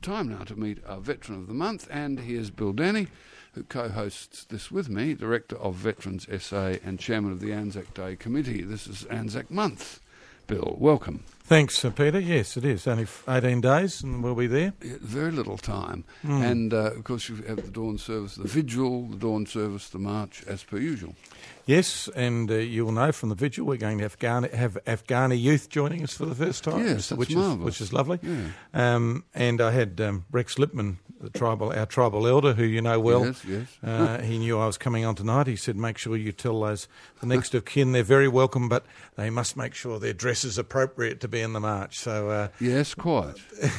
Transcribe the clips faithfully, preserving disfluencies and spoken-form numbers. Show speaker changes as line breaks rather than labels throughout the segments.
time now to meet our Veteran of the Month, and here's Bill Denny, who co-hosts this with me, Director of Veterans S A and Chairman of the Anzac Day Committee. This is Anzac Month. Bill, welcome.
Thanks, uh, Peter. Yes, it is. Only eighteen days and we'll be there.
Yeah, very little time.
Mm. And,
uh, of course, you have the dawn service, the vigil, the dawn service, the march, as per usual.
Yes, and uh, you will know from the vigil we're going to have Afghani, have Afghani youth joining us for the first time.
Yes, that's
which
marvellous.
Is, which is lovely.
Yeah.
Um, and I had um, Rex Lipman, the tribal, our tribal elder, who you know well.
Yes, yes.
Uh, he knew I was coming on tonight. He said, make sure you tell those the next of kin they're very welcome, but they must make sure their dress is appropriate to be in the march. So uh,
yes, quite.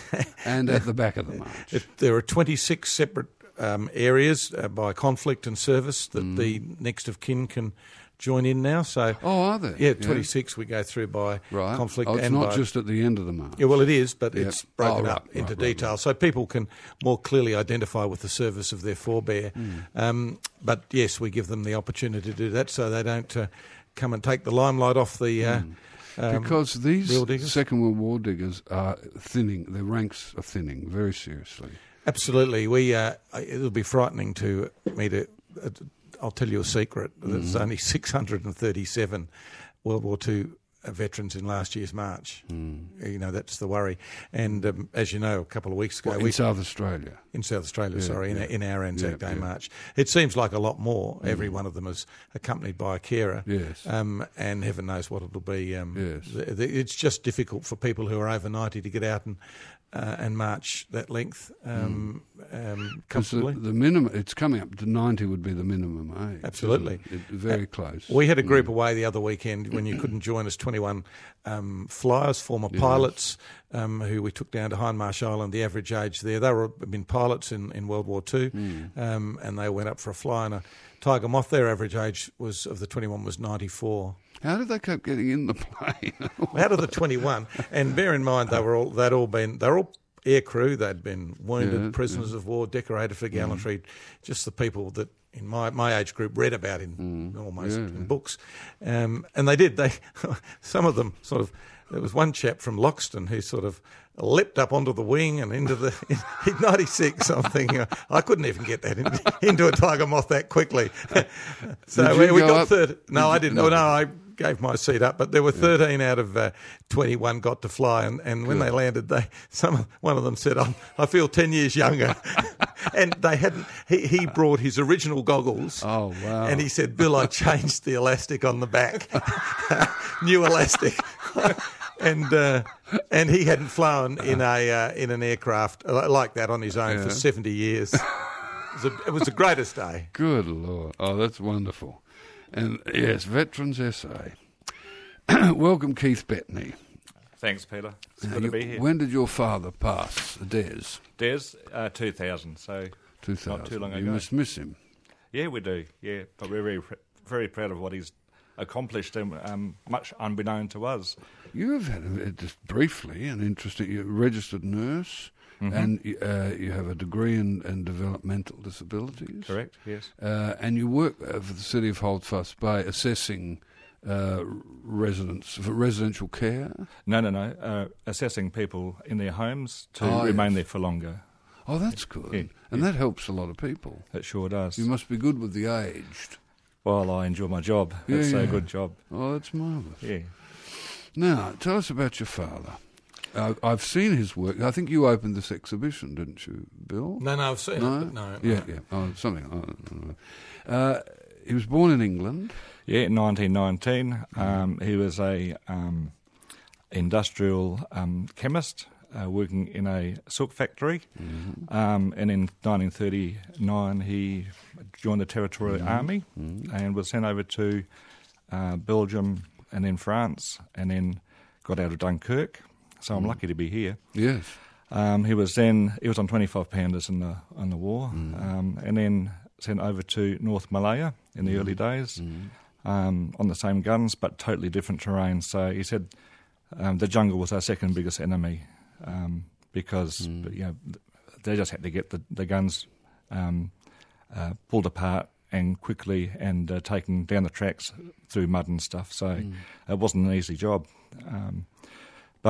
And at the back of the march.
It, there are twenty-six separate um, areas uh, by conflict and service that mm. the next of kin can join in now. So,
oh, are there?
Yeah, twenty-six yeah. we go through by
right.
conflict.
Oh, it's
and
not
by,
just at the end of the march.
Yeah, well, it is, but yep. it's broken
oh, right,
up
right,
into
right,
detail,
right.
so people can more clearly identify with the service of their forebear.
Mm.
Um, but yes, we give them the opportunity to do that, so they don't uh, come and take the limelight off the. Uh,
mm.
um,
because these
diggers.
Second World War diggers are thinning; their ranks are thinning very seriously.
Absolutely, we. Uh, it'll be frightening to me to. Uh, I'll tell you a secret. There's mm. only six hundred thirty-seven World War Two veterans in last year's march.
Mm.
You know, that's the worry. And um, as you know, a couple of weeks ago...
Well, in
we,
South Australia.
In South Australia,
yeah,
sorry,
yeah.
in, in our Anzac
yeah,
Day
yeah.
march. It seems like a lot more.
Mm.
Every one of them is accompanied by a carer.
Yes.
Um, and heaven knows what it'll be. Um,
yes.
the, the, it's just difficult for people who are over ninety to get out and uh, and march that length um, mm. um, comfortably.
The, the minimum, it's coming up to ninety would be the minimum age.
Absolutely.
It, very uh, close.
We had a group
mm.
away the other weekend when you couldn't join us, twenty-one um, flyers, former yes. pilots, um, who we took down to Hindmarsh Island. The average age there, they were been pilots in, in World War Two,
mm.
um, and they went up for a fly in a Tiger Moth. Their average age was of the twenty-one was ninety-four.
How did they keep getting in the plane?
Out of the twenty-one, and bear in mind they were all they'd all been they're all air crew. They'd been wounded,
yeah,
prisoners
yeah.
of war, decorated for gallantry. Mm. Just the people that in my, my age group read about in
mm.
almost
yeah,
in
yeah.
books, um, and they did. They some of them sort of. There was one chap from Loxton who sort of leapt up onto the wing and into the... In ninety-six, I'm thinking, I couldn't even get that in, into a Tiger Moth that quickly. So
did
we,
you
we
go
got
up?
third. No,
did
I
you,
didn't.
No.
Oh, no, I gave my seat up, but there were thirteen yeah. out of uh, twenty-one got to fly, and, and when they landed, they some one of them said, I'm, I feel ten years younger. And they hadn't... He, he brought his original goggles.
Oh, wow.
And he said, Bill, I changed the elastic on the back. New elastic. And uh, and he hadn't flown in a uh, in an aircraft like that on his own
yeah.
for seventy years. It was, a, it was the greatest day.
Good Lord. Oh, that's wonderful. And yes, Veterans S A. Welcome, Keith Bettany.
Thanks, Peter. It's
Now
good
you,
to be here.
When did your father pass, Des?
Des, uh, two thousand, so
two thousand.
Not too long
you
ago.
You must miss him.
Yeah, we do, yeah. But we're very, very proud of what he's accomplished, and um, much unbeknown to us.
You have had, a, just briefly, an interesting... You're a registered nurse, mm-hmm. and uh, you have a degree in, in developmental disabilities.
Correct, yes.
Uh, and you work uh, for the City of Holdfast Bay assessing uh, residents, for residential care?
No, no, no. Uh, assessing people in their homes to
oh,
remain
yes.
there for longer.
Oh, that's good.
Yeah,
and
yeah.
that helps a lot of people.
It sure does.
You must be good with the aged.
Well, I enjoy my job.
Yeah,
it's
yeah.
a good job.
Oh, that's marvellous.
Yeah.
Now, tell us about your father. Uh, I've seen his work. I think you opened this exhibition, didn't you, Bill?
No, no, I've seen
no?
it, but no.
Yeah,
no.
yeah. Oh, something. Oh, uh, he was born in England.
Yeah, in nineteen nineteen. Um, he was a um, industrial um, chemist uh, working in a silk factory.
Mm-hmm.
Um, and in nineteen thirty-nine, he joined the Territorial
mm-hmm.
Army
mm-hmm.
and was sent over to uh, Belgium and then France, and then got out of Dunkirk. So I'm
mm.
lucky to be here.
Yes.
Um, he was then he was on twenty-five pounders in the in the war,
mm.
um, and then sent over to North Malaya in the
mm.
early days
mm.
um, on the same guns, but totally different terrain. So he said um, the jungle was our second biggest enemy um, because
mm.
you know they just had to get the the guns um, uh, pulled apart and quickly and uh, taken down the tracks through mud and stuff. So
mm.
it wasn't an easy job. Um, but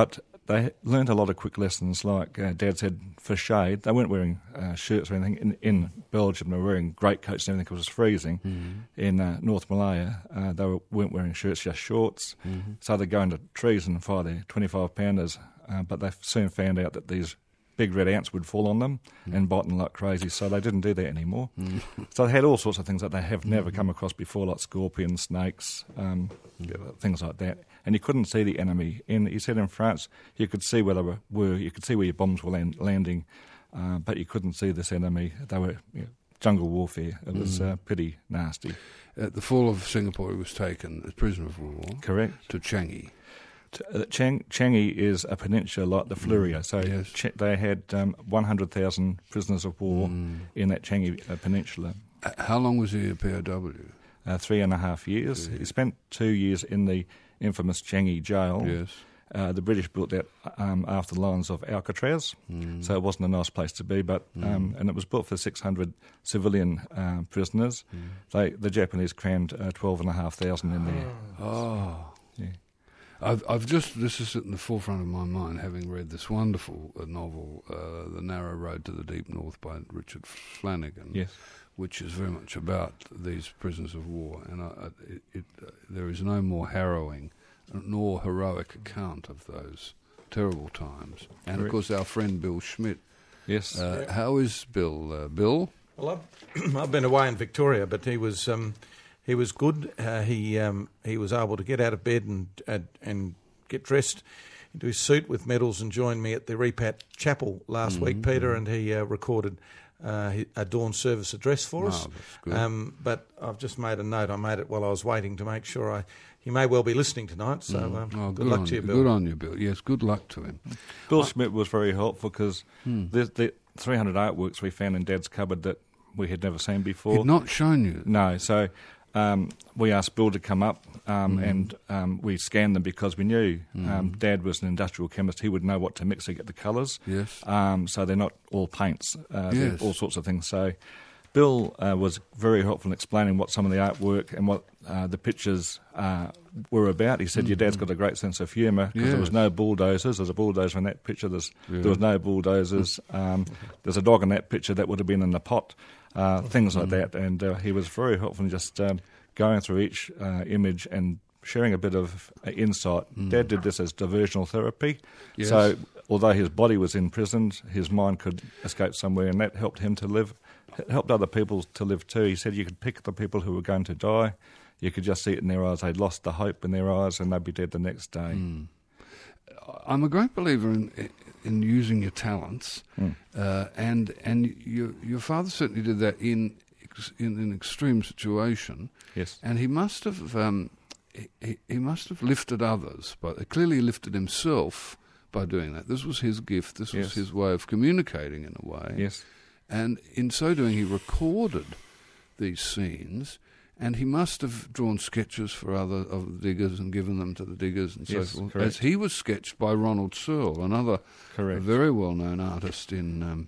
they learnt a lot of quick lessons, like uh, Dad said, for shade. They weren't wearing uh, shirts or anything. In, in Belgium, they were wearing greatcoats and everything because it was freezing.
Mm-hmm.
In uh, North Malaya, uh, they were, weren't wearing shirts, just shorts.
Mm-hmm.
So they'd go into trees and fire their twenty-five pounders, uh, but they soon found out that these big red ants would fall on them mm. and bite them like crazy, so they didn't do that anymore. Mm. So they had all sorts of things that they have never come across before, like scorpions, snakes, um, mm. things like that. And you couldn't see the enemy. In, he said in France, you could see where they were, were you could see where your bombs were land, landing, uh, but you couldn't see this enemy. They were you know, jungle warfare. It was mm. uh, pretty nasty.
At the fall of Singapore, he was taken as prisoner of war.
Correct.
To Changi.
Uh, Chang, Changi is a peninsula like the Fleurieu, so
yes.
Ch- they had um, one hundred thousand prisoners of war mm. in that Changi uh, peninsula.
Uh, how long was he a P O W?
Uh, three and a half years. Yeah. He spent two years in the infamous Changi jail.
Yes.
Uh, the British built that um, after the lines of Alcatraz, mm. so it wasn't a nice place to be. But mm. um, and it was built for six hundred civilian uh, prisoners. Mm. They, the Japanese crammed uh, twelve and a half thousand in there.
Oh.
Yeah.
I've, I've just, this is at the forefront of my mind, having read this wonderful uh, novel, uh, The Narrow Road to the Deep North by Richard Flanagan,
yes.
which is very much about these prisoners of war. And I, it, it, uh, there is no more harrowing nor heroic account of those terrible times. And, Correct. Of course, our friend Bill Schmidt.
Yes.
Uh, yeah. How is Bill? Uh, Bill?
Well, I've, I've been away in Victoria, but he was... Um, He was good. Uh, he um, he was able to get out of bed and uh, and get dressed into his suit with medals and join me at the Repat Chapel last mm-hmm. week, Peter, and he uh, recorded uh, a dawn service address for us.
Oh, that's good.
Um, but I've just made a note. I made it while I was waiting to make sure I. He may well be listening tonight, so
mm.
um,
oh,
good,
good
luck
on
to you,
you,
Bill.
Good on you, Bill. Yes, good luck to him.
Bill
I,
Schmidt was very helpful because hmm. the, the three hundred artworks we found in Dad's cupboard that we had never seen before.
He'd not shown you?
No, so... Um, we asked Bill to come up um, mm. and um, we scanned them because we knew mm. um, Dad was an industrial chemist. He would know what to mix to get the colours.
Yes.
Um, so they're not all paints, uh,
yes.
they're all sorts of things. So Bill uh, was very helpful in explaining what some of the artwork and what uh, the pictures uh, were about. He said, mm. your dad's got a great sense of humour because yes. there was no bulldozers. There's a bulldozer in that picture. There's, yeah. There was no bulldozers. Um, there's a dog in that picture that would have been in the pot. Uh, things like mm. that, and uh, he was very helpful in just um, going through each uh, image and sharing a bit of uh, insight. Mm. Dad did this as diversional therapy,
yes.
so although his body was imprisoned, his mind could escape somewhere, and that helped him to live, helped other people to live too. He said you could pick the people who were going to die, you could just see it in their eyes, they'd lost the hope in their eyes, and they'd be dead the next day.
Mm. I'm a great believer in in using your talents, mm. uh, and and your your father certainly did that in in an extreme situation.
Yes,
and he must have um, he, he must have lifted others, but clearly lifted himself by doing that. This was his gift. This was
yes.
his way of communicating in a way.
Yes,
and in so doing, he recorded these scenes. And he must have drawn sketches for other of the diggers and given them to the diggers and
yes,
so forth.
Correct.
As he was sketched by Ronald Searle, another very well-known artist in um,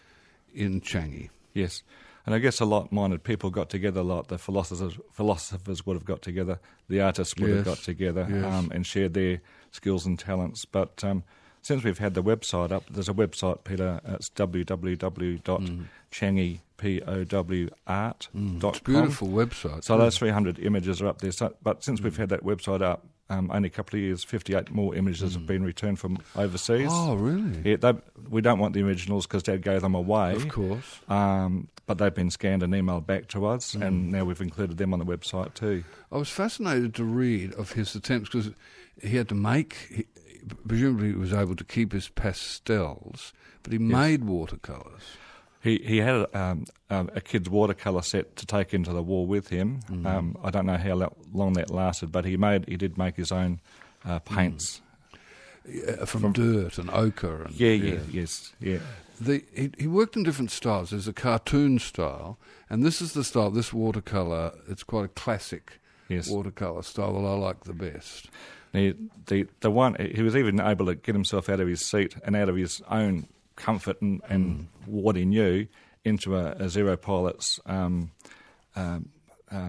in Changi.
Yes, and I guess a lot-minded people got together, like the philosophers, philosophers would have got together, the artists would
yes.
have got together
yes.
um, and shared their skills and talents. But um, since we've had the website up, there's a website, Peter, it's w w w dot changi P O W art dot com.
It's a beautiful website.
So those three hundred images are up there. So, but since mm. we've had that website up, um, only a couple of years, fifty-eight more images mm. have been returned from overseas.
Oh, really?
Yeah, they, we don't want the originals because Dad gave them away.
Of course.
Um, but they've been scanned and emailed back to us,
mm.
and now we've included them on the website too.
I was fascinated to read of his attempts because he had to make... He, presumably he was able to keep his pastels, but he yes. made watercolours.
He he had um, um, a kid's watercolour set to take into the war with him. Mm. Um, I don't know how lo- long that lasted, but he made he did make his own uh, paints
mm. yeah, from, from dirt and ochre. And,
yeah, yeah, yeah, yes, yeah.
The, he, he worked in different styles. There's a cartoon style, and this is the style. This watercolour, it's quite a classic yes. watercolour style that I like the best.
He, the the one he was even able to get himself out of his seat and out of his own comfort and, and mm. what he knew into a, a Zero Pilot's um, um, um,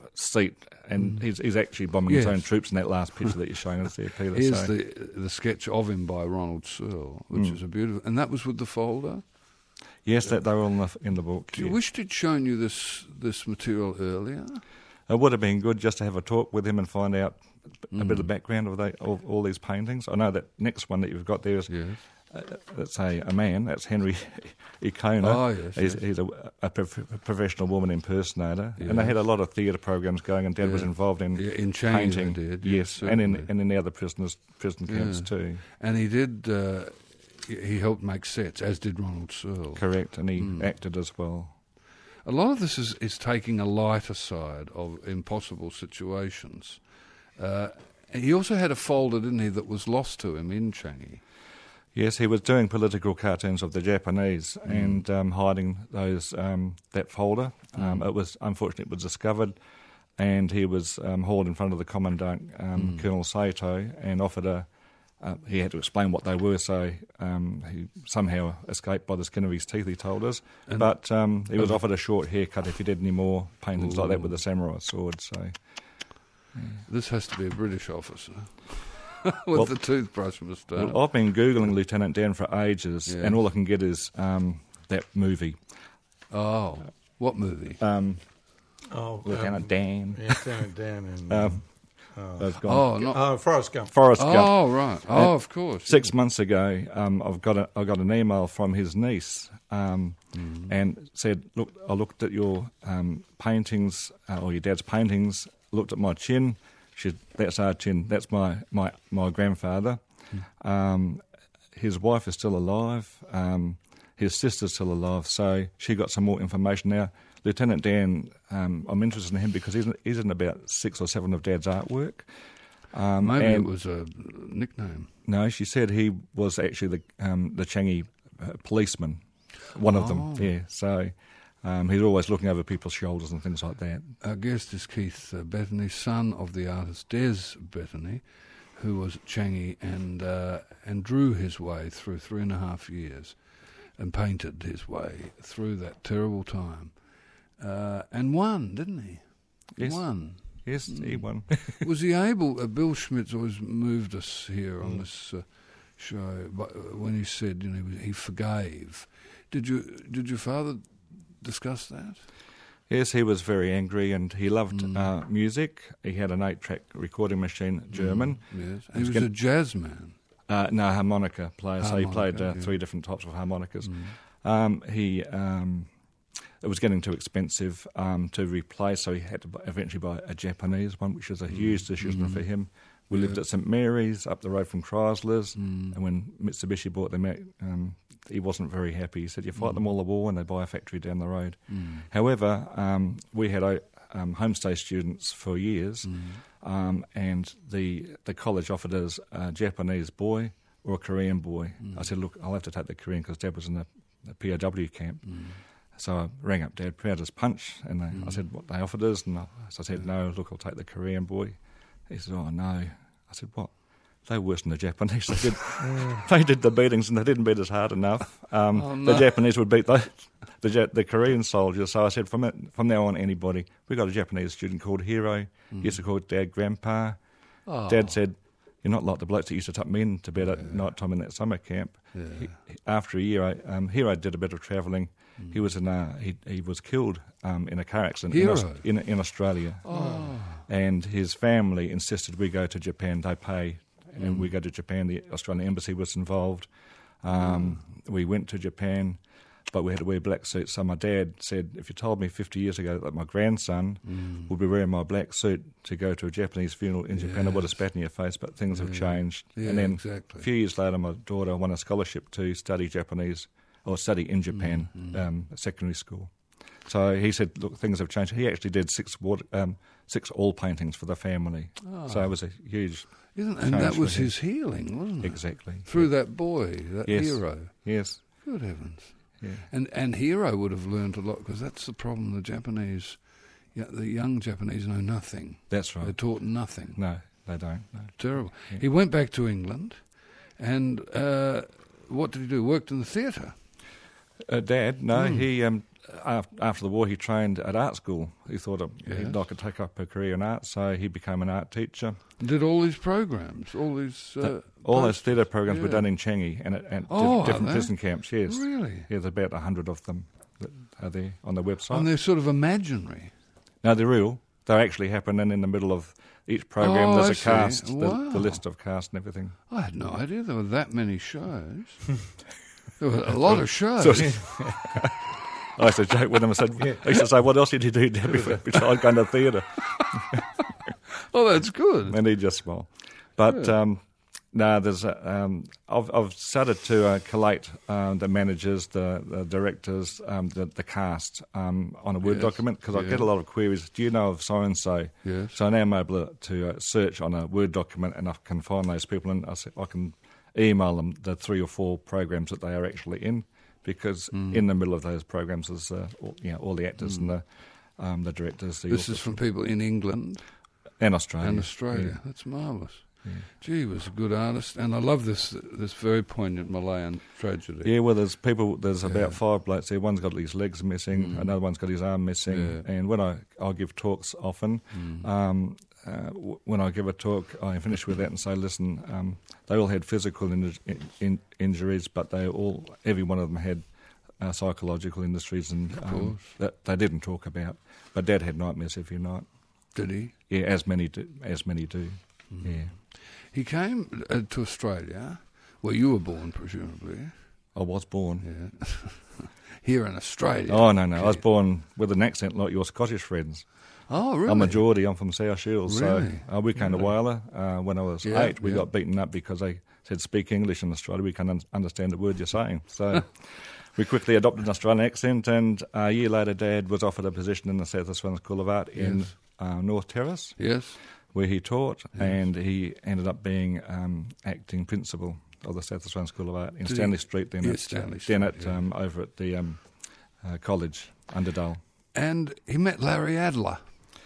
seat, and he's, he's actually bombing
Yes.
his own troops in that last picture that you're showing us there, Peter.
Here's
so.
the the sketch of him by Ronald Searle, which
Mm.
is a beautiful, and that was with the folder.
Yes, that they were all in the, in the book.
Do you
yeah.
wish he'd shown you this this material earlier?
It would have been good just to have a talk with him and find out a bit of
Mm.
background of they, all, all these paintings. I know that next one that you've got there is
Yes.
uh, that's a, a man. That's Henry Icona.
Oh, yes,
He's,
yes.
he's a, a, prof- a professional woman impersonator, and they
Yes.
had a lot of theatre programs going. And Dad was
Yeah.
involved in
Yeah, in Changi they
painting.
did,
yes,
yes,
and in
certainly.
and in the other prisoners prison camps
Yeah.
too.
And he did. Uh, he he helped make sets, as did Ronald Searle.
Correct, and he
Mm.
acted as well.
A lot of this is, is taking a lighter side of impossible situations. Uh, he also had a folder, didn't he, that was lost to him in Changi.
Yes, he was doing political cartoons of the Japanese
Mm.
and um, hiding those um, that folder. Um,
Mm.
It was unfortunately it was discovered, and he was um, hauled in front of the commandant, um,
Mm.
Colonel Saito, and offered a. Uh, he had to explain what they were, so um, he somehow escaped by the skin of his teeth. He told us,
And-
but um, he was
and-
offered a short haircut if he did any more paintings like that with
Ooh.
the samurai sword. So
This has to be a British officer with
Well-
the toothbrush moustache.
well, I've been googling Lieutenant Dan for ages,
Yes.
and all I can get is um, that movie.
Oh, what movie?
Um,
Oh,
Lieutenant
um,
Dan.
Yeah, down, down in...
Um,
oh,
They've gone.
Oh, not.
oh, Forrest Gump.
Forrest Gump.
Oh, right. Oh,
Uh,
of course.
Six months ago, um, I've got a, I got an email from his niece, um,
Mm.
and said, "Look, I looked at your um, paintings, uh, or your dad's paintings. Looked at my chin. She, that's our chin. That's my my my grandfather.
Mm.
Um, his wife is still alive. Um, his sister's still alive. So she got some more information now." Lieutenant Dan, um, I'm interested in him because he's in, he's in about six or seven of Dad's artwork. Um,
Maybe
and
it was a nickname.
No, she said he was actually the um, the Changi uh, policeman, one of
Oh.
them. Yeah, so um, he's always looking over people's shoulders and things like that.
Our guest is Keith uh, Bettany, son of the artist Des Bettany, who was at Changi and uh, and drew his way through three and a half years and painted his way through that terrible time. Uh, and won, didn't he?
Yes.
Won.
Yes, he won.
Was he able? Uh, Bill Schmitz always moved us here on
Mm.
this uh, show, but uh, when he said, you know, he forgave. Did you? Did your father discuss that?
Yes, he was very angry and he loved
Mm.
uh, music. He had an eight-track recording machine, German.
Mm, yes.
I
He
was
was
gonna-
a jazz man.
Uh, no, harmonica player. so he
Harmonica,
played uh,
yeah.
three different types of harmonicas.
Mm.
Um, he um, it was getting too expensive um, to replace, so he had to bu- eventually buy a Japanese one, which was a huge decision
Mm.
for him. We lived
Yeah.
at Saint Mary's, up the road from Chrysler's,
Mm.
and when Mitsubishi bought them out, um, he wasn't very happy. He said, "You fight
Mm.
them all the war, and they buy a factory down the road."
Mm.
However, um, we had uh, um, homestay students for years,
Mm.
um, and the the college offered us a Japanese boy or a Korean boy.
Mm.
I said, "Look, I'll have to take the Korean because Dad was in the, the P O W camp."
Mm.
So I rang up Dad, proud as punch, and they, I
Mm.
said what they offered us, and I, so I said, "No, look, I'll take the Korean boy." He said, "Oh no." I said, "What?" They were worse than the Japanese. They did, they did the beatings, and they didn't beat us hard enough. Um,
Oh,
The
no.
Japanese would beat the the, Ja- the Korean soldiers. So I said, from it, from now on, anybody. We got a Japanese student called Hiro. He used to call Dad Grandpa.
Oh.
Dad said, "You're not like the blokes that used to tuck me in to bed at
Yeah.
night time in that summer camp."
Yeah.
He, after a year, I, um, Hiro did a bit of travelling.
Mm.
He was in a, he he was killed um, in a car accident in, Aus-
Hiro?
in in Australia,
Oh.
and his family insisted we go to Japan. They pay, and
Mm.
we go to Japan. The Australian embassy was involved. Um, We went to Japan, but we had to wear black suits. So my dad said, "If you told me fifty years ago that my grandson
Mm.
would be wearing my black suit to go to a Japanese funeral in Japan, I would have
Yes.
spat in your face." But things have
Yeah.
changed.
Yeah,
and then
exactly.
a few years later, my daughter won a scholarship to study Japanese or study in Japan,
Mm, mm.
um, at secondary school. So he said, "Look, things have changed." He actually did six water, um, six oil paintings for the family.
Oh.
So it was a huge,
Isn't, and
change
that
for
was
him.
his healing, wasn't it?
exactly.
Through that boy, that
Yes.
hero.
Yes.
Good heavens.
Yeah.
And and Hero would have learned a lot, because that's the problem. The Japanese, yeah, the young Japanese know nothing.
That's
They're
right.
taught nothing.
No, they don't. No.
Terrible.
Yeah.
He went back to England, and uh, what did he do? Worked in the theatre.
Uh, Dad, no,
Mm.
he um, after, after the war, he trained at art school. He thought it,
Yes.
he'd like to take up a career in art, so he became an art teacher.
Did all these programs, all these... Uh,
All those
posters?
theatre programs were
Yeah.
done in Changi and at, at
Oh,
diff-
are
different
they?
prison camps, yes.
Really?
Yeah, there's about a hundred of them that are there on the website.
And they're sort of imaginary.
No, they're real. They actually happen, and in the middle of each program
Oh,
there's
I
a
see.
cast, the,
Wow.
the list of cast and everything.
I had no idea there were that many shows. There were a lot of shows.
So I used to joke with them. I said, I used to say, "What else did you do, Dad, before- besides going to theatre?"
Oh, that's good.
And he'd just smile. But um, no, there's a, um, I've, I've started to uh, collate um, the managers, the, the directors, um, the, the cast um, on a Word
Yes,
document because I
yeah.
get a lot of queries. Do you know of so and so?
Yes.
So now I'm able to uh, search on a Word document and I can find those people and I, s- I can email them the three or four programs that they are actually in because
Mm.
in the middle of those programs is uh, all, you know, all the actors and the um, the directors. The
This is
orchestra-
from people in England
and Australia.
and Australia. That's marvellous. Gee, he was a good artist. And I love this this very poignant Malayan tragedy.
Yeah, well, there's people. There's about five blokes there. One's got his legs missing.
Mm.
Another one's got his arm missing.
Yeah.
And when I I give talks often,
Mm.
um, uh, w- when I give a talk, I finish with that and say, listen, um, they all had physical in, in, injuries, but they all, every one of them had uh, psychological injuries, and um,
course.
that they didn't talk about. But Dad had nightmares every night.
Did he?
Yeah, as many do. As many do.
Mm.
Yeah.
He came uh, to Australia, where you were born, presumably.
I was born.
Yeah. Here in Australia.
Oh no, no! I was
Okay.
born with an accent like your Scottish friends.
Oh, really?
I'm a Geordie. I'm from South Shields.
Really?
So uh, we came to Whyalla uh, when I was
Yeah,
eight. We
yeah.
got beaten up because they said speak English in Australia. We can't un- understand a word you're saying. So we quickly adopted an Australian accent, and a year later, Dad was offered a position in the South Australian School of Art in
Yes.
uh, North Terrace,
Yes.
where he taught, and he ended up being um, acting principal of the South Australian School of Art in
Did he-
Stanley Street. Then
Yeah,
at,
Stanley
then
Street,
at
yeah.
um, over at the um, uh, college, Underdale.
And he met Larry Adler.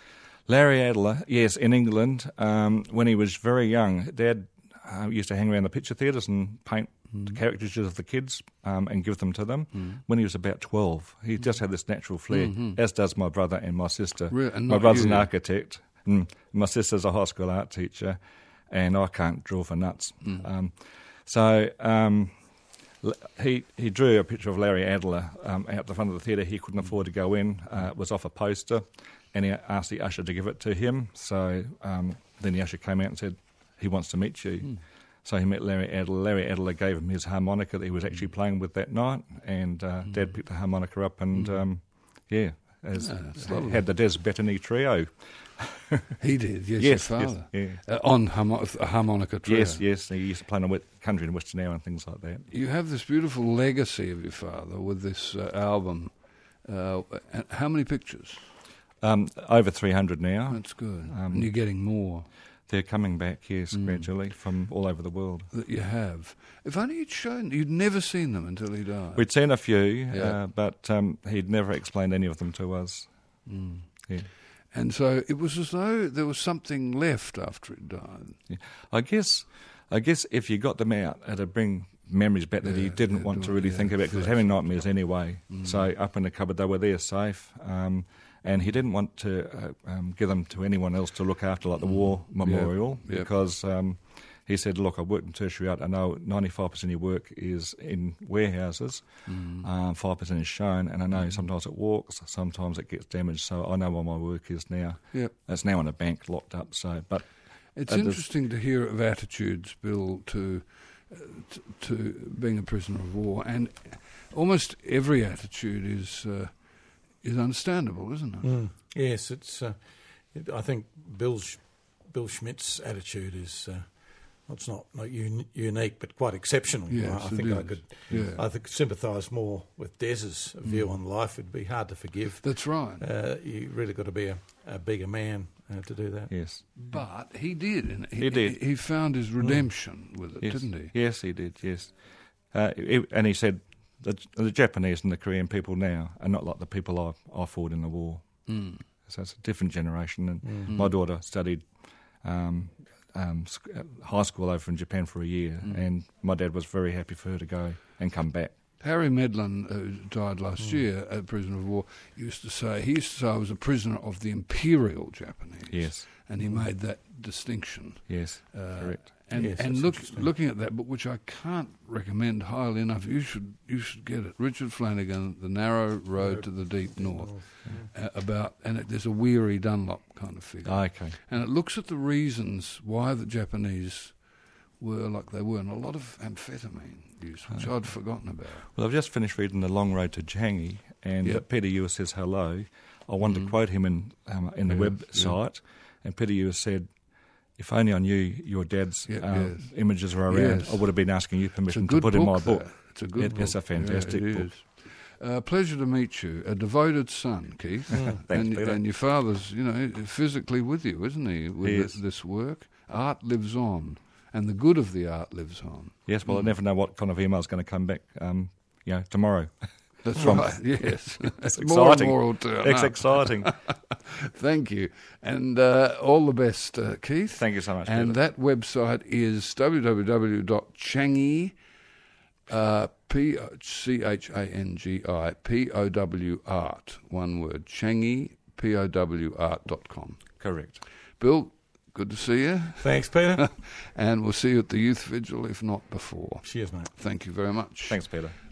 Larry Adler, yes, in England, um, when he was very young, Dad uh, used to hang around the picture theatres and paint the caricatures of the kids um, and give them to them. When he was about twelve, he just had this natural flair, as does my brother and my sister.
Re- and
my
not
brother's
you.
an architect, and my sister's a high school art teacher, and I can't draw for nuts. Um, so um, l- he he drew a picture of Larry Adler um, out the front of the theatre. He couldn't afford to go in. Uh, it was off a poster, and he asked the usher to give it to him. So um, then the usher came out and said, he wants to meet you. So he met Larry Adler. Larry Adler gave him his harmonica that he was actually playing with that night, and uh, Dad picked the harmonica up and, um, yeah, as,
Yeah, that's lovely.
had the Des Bettany trio.
He did, yes,
Yes,
your
yes,
father.
yeah.
Uh, on harmo- a harmonica trio.
Yes, yes, he used to play in the wet- country and western hour and things like that.
You have this beautiful legacy of your father with this uh, album. Uh, and how many pictures?
Um, over three hundred now.
That's good.
Um,
and you're getting more
They're coming back, yes,
Mm.
gradually from all over the world.
that you have. If only you'd shown, you'd never seen them until he died.
We'd seen a few,
Yeah.
uh, but um, he'd never explained any of them to us.
Mm.
Yeah.
And so it was as though there was something left after he died.
Yeah. I guess, I guess if you got them out, it'd bring memories back that he
Yeah,
didn't
yeah,
want
do
to
it,
really
yeah,
think about because he was
flash.
having nightmares anyway.
Mm.
So up in the cupboard, they were there safe, um, and he didn't want to uh, um, give them to anyone else to look after, like the war memorial,
yeah.
because um, he said, "Look, I worked in tertiary art. I know ninety-five percent of your work is in warehouses,
Mm.
um, five percent is shown, and I know sometimes it walks, sometimes it gets damaged. So I know where my work is now.
Yep.
It's now in a bank locked up. So, but
It's
Uh, there's-
interesting to hear of attitudes, Bill, to, uh, t- to being a prisoner of war, and almost every attitude is uh, is understandable, isn't it?
Mm. Yes, it's. Uh, it, I think Bill Sch- Bill Schmidt's attitude is. Uh, well, it's not, not un- unique, but quite exceptional.
Yes,
I, I
it
think I
is.
could.
Yeah.
I think sympathise more with Des's view on life. It'd be hard to forgive.
That's right.
Uh, you really got to be a, a bigger man uh, to do that.
yes.
But he did. And he,
He did.
He, he found his redemption with it,
Yes.
didn't he?
Yes, he did, yes. Uh, he- and he said the, the Japanese and the Korean people now are not like the people I, I fought in the war.
Mm.
So it's a different generation. And my daughter studied um, um, sc- uh, high school over in Japan for a year,
Mm.
and my dad was very happy for her to go and come back.
Harry Medlin, who died last
Mm.
year, a prisoner of war, used to say, he used to say I was a prisoner of the Imperial Japanese.
Yes.
And he
Mm.
made that distinction.
Yes.
Uh,
Correct.
And,
Yes,
and
that's
look,
interesting.
looking at that book, which I can't recommend highly enough, you should you should get it. Richard Flanagan, The Narrow Road
Road
to the Deep North,
Yeah.
uh, about and it, there's a Weary Dunlop kind of figure,
Okay.
and it looks at the reasons why the Japanese were like they were, and a lot of amphetamine use, which I'd forgotten about.
Well, I've just finished reading The Long Road to Changi, and
Yep.
uh, Peter Ewers says hello. I wanted
Mm.
to quote him in um, in the
Yes,
website, and Peter Ewers said, "If only I knew your dad's
Yep,
um,
yes.
images were around,
Yes.
I would have been asking you
It's a
permission to
good
put
book.
in my book."
that. It's a good
It
book.
is a fantastic
yeah, it
book.
is. Uh, pleasure to meet you, a devoted son, Keith,
Thanks,
and,
Peter.
and your father's, you know, physically with you, isn't he? With
He
this,
is.
this work, art lives on, and the good of the art lives on.
Yes, well, I never know what kind of email is going to come back, um, you know, tomorrow.
That's
From-
right. Yes,
It's
more and
exciting.
more will turn
It's
up.
exciting.
Thank you, and uh, all the best, uh, Keith.
Thank you so much,
And
Peter.
that website is w w w dot changi, uh, P C H A N G I P O W art, one word, changi, P O W art dot com.
Correct.
Bill, good to see you,
Thanks, Peter.
and we'll see you at the Youth Vigil, if not before.
Cheers, mate.
Thank you very much.
Thanks, Peter.